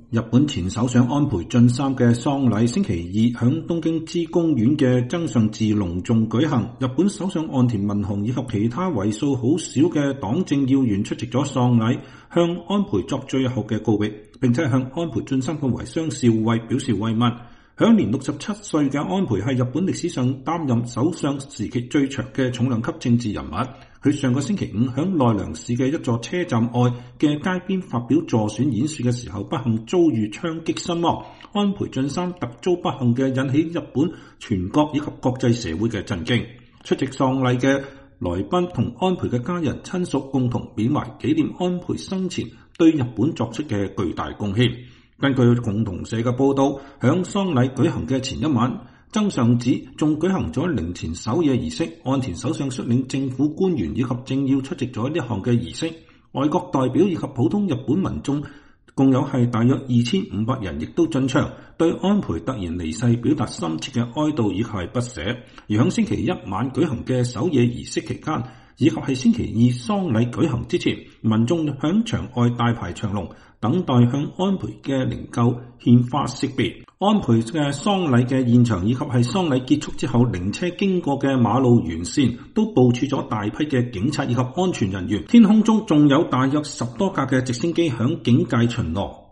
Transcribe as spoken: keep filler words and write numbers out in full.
日本前首相安倍晉三嘅喪禮星期二響東京之公園嘅增上寺隆重舉行。日本首相岸田文雄以及其他為數好少嘅黨政要員出席咗喪禮，向安倍作最後嘅告別，並且向安倍晉三嘅遺孀少尉表示慰問。享年六十七歲嘅安倍係日本歷史上擔任首相時期最長嘅重量級政治人物。佢上個星期五響奈良市嘅一座車站外嘅街邊發表助選演說嘅時候，不幸遭遇槍擊身亡。安倍晉三突遭不幸嘅引起日本全國以及國際社會嘅震驚。出席喪禮嘅來賓同安倍嘅家人親屬共同緬懷紀念安倍生前對日本作出嘅巨大貢獻。根據共同社嘅報道，響喪禮舉行嘅前一晚，增上寺仲舉行咗靈前守夜儀式，岸田首相率領政府官員以及政要出席咗呢項嘅儀式。外國代表以及普通日本民眾共有係大約二千五百人，亦都進場對安倍突然離世表達深切嘅哀悼以及係不捨。而響星期一晚舉行嘅守夜儀式期間，以及係星期二喪禮舉行之前，民眾響場外大排長龍，等待向安倍嘅靈柩獻花惜別。安倍嘅喪禮嘅現場以及係喪禮結束之後靈車經過嘅馬路沿線都部署咗大批嘅警察以及安全人員，天空中仲有大約十多架嘅直升機響警戒巡邏。